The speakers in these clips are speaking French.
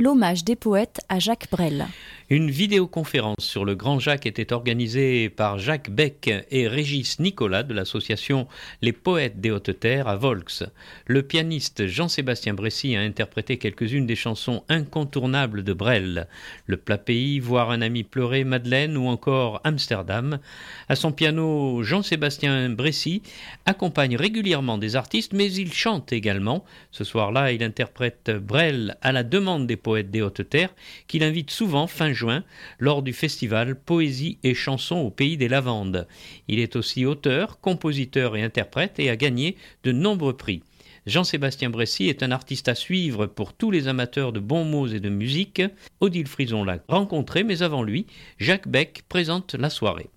l'hommage des poètes à Jacques Brel. Une vidéoconférence sur le Grand Jacques était organisée par Jacques Beck et Régis Nicolas de l'association Les Poètes des Hautes-Terres à Volx. Le pianiste Jean-Sébastien Bressy a interprété quelques-unes des chansons incontournables de Brel. Le Plat Pays, Voir un ami pleurer, Madeleine ou encore Amsterdam. À son piano, Jean-Sébastien Bressy accompagne régulièrement des artistes, mais il chante également. Ce soir-là, il interprète Brel à la demande des Poètes des Hautes-Terres, qu'il invite souvent fin juin lors du festival Poésie et chansons au Pays des Lavandes. Il est aussi auteur, compositeur et interprète et a gagné de nombreux prix. Jean-Sébastien Bressy est un artiste à suivre pour tous les amateurs de bons mots et de musique. Odile Frison l'a rencontré, mais avant lui, Jacques Beck présente la soirée.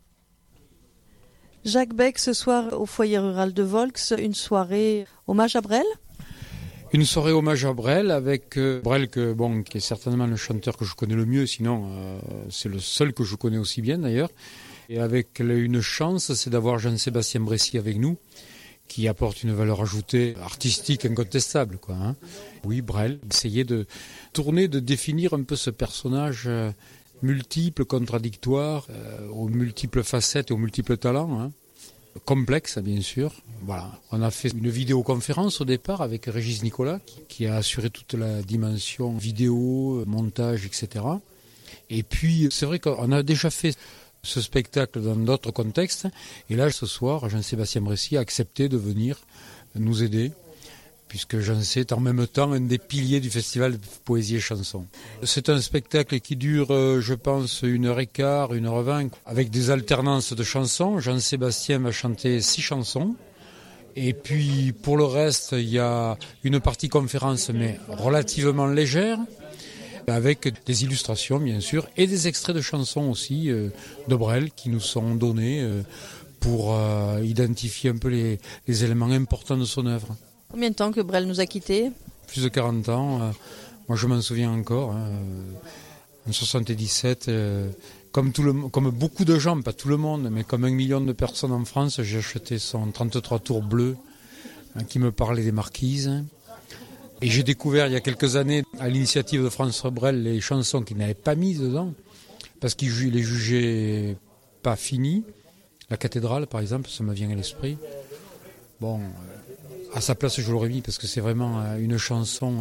Jacques Beck, ce soir au foyer rural de Volx, une soirée hommage à Brel ? Une soirée hommage à Brel avec Brel qui est certainement le chanteur que je connais le mieux, sinon c'est le seul que je connais aussi bien d'ailleurs. Et avec une chance, c'est d'avoir Jean-Sébastien Bressy avec nous, qui apporte une valeur ajoutée artistique incontestable, quoi. Oui, Brel, essayer de définir un peu ce personnage multiple, contradictoire, aux multiples facettes et aux multiples talents, complexe, bien sûr. Voilà. On a fait une vidéoconférence au départ avec Régis Nicolas qui a assuré toute la dimension vidéo, montage, etc. Et puis, c'est vrai qu'on a déjà fait ce spectacle dans d'autres contextes. Et là, ce soir, Jean-Sébastien Bressy a accepté de venir nous aider, puisque Jean-Sébastien est en même temps un des piliers du festival Poésie et chansons. C'est un spectacle qui dure, je pense, 1h15, 1h20, avec des alternances de chansons. Jean-Sébastien va chanter 6 chansons. Et puis, pour le reste, il y a une partie conférence, mais relativement légère, avec des illustrations, bien sûr, et des extraits de chansons aussi de Brel qui nous sont donnés pour identifier un peu les éléments importants de son œuvre. Combien de temps que Brel nous a quittés ? Plus de 40 ans. Moi, je m'en souviens encore. En 77, comme beaucoup de gens, pas tout le monde, mais comme 1 million de personnes en France, j'ai acheté son 33 tours bleu qui me parlait des marquises. Et j'ai découvert il y a quelques années, à l'initiative de François Brel, les chansons qu'il n'avait pas mises dedans, parce qu'il les jugeait pas finies. La cathédrale, par exemple, ça me vient à l'esprit. Bon, à sa place, je l'aurais mis, parce que c'est vraiment une chanson,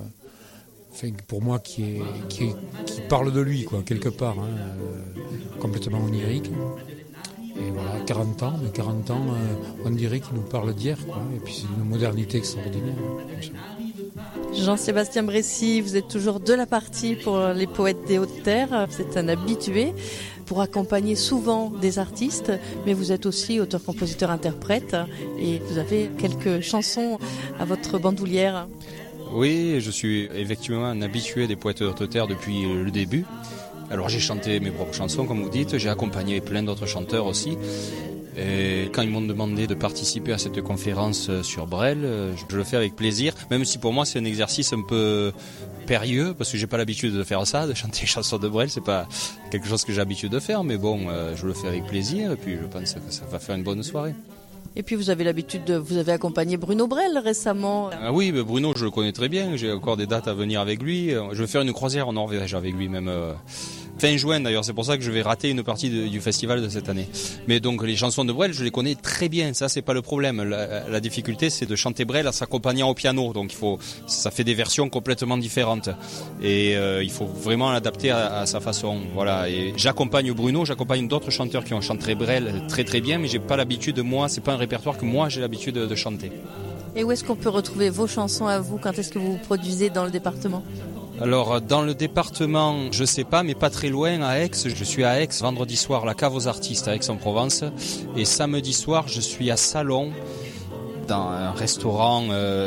pour moi, qui parle de lui, quoi, quelque part, complètement onirique. Et voilà, 40 ans, on dirait qu'il nous parle d'hier, quoi, et puis c'est une modernité extraordinaire. Jean-Sébastien Bressy, vous êtes toujours de la partie pour les Poètes des Hautes-Terres. Vous êtes un habitué pour accompagner souvent des artistes, mais vous êtes aussi auteur-compositeur-interprète et vous avez quelques chansons à votre bandoulière. Oui, je suis effectivement un habitué des Poètes des Hautes-Terres depuis le début. Alors j'ai chanté mes propres chansons, comme vous dites, j'ai accompagné plein d'autres chanteurs aussi. Et quand ils m'ont demandé de participer à cette conférence sur Brel, je le fais avec plaisir, même si pour moi c'est un exercice un peu périlleux, parce que j'ai pas l'habitude de faire ça, de chanter les chansons de Brel, c'est pas quelque chose que j'ai l'habitude de faire, mais bon, je le fais avec plaisir, et puis je pense que ça va faire une bonne soirée. Et puis vous avez accompagné Bruno Brel récemment. Ah oui, mais Bruno, je le connais très bien, j'ai encore des dates à venir avec lui, je vais faire une croisière en Norvège avec lui même. Fin juin d'ailleurs, c'est pour ça que je vais rater une partie du festival de cette année. Mais donc les chansons de Brel, je les connais très bien, ça c'est pas le problème. La difficulté c'est de chanter Brel en s'accompagnant au piano, donc ça fait des versions complètement différentes. Et il faut vraiment l'adapter à sa façon. Voilà. Et j'accompagne Bruno, j'accompagne d'autres chanteurs qui ont chanté Brel très très bien, mais j'ai pas l'habitude, moi, c'est pas un répertoire que moi j'ai l'habitude de chanter. Et où est-ce qu'on peut retrouver vos chansons à vous ? Quand est-ce que vous produisez dans le département ? Alors dans le département, je sais pas, mais pas très loin, à Aix. Je suis à Aix, vendredi soir, la Cave aux Artistes à Aix-en-Provence. Et samedi soir, je suis à Salon, dans un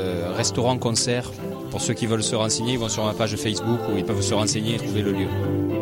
restaurant-concert. Pour ceux qui veulent se renseigner, ils vont sur ma page Facebook où ils peuvent se renseigner et trouver le lieu.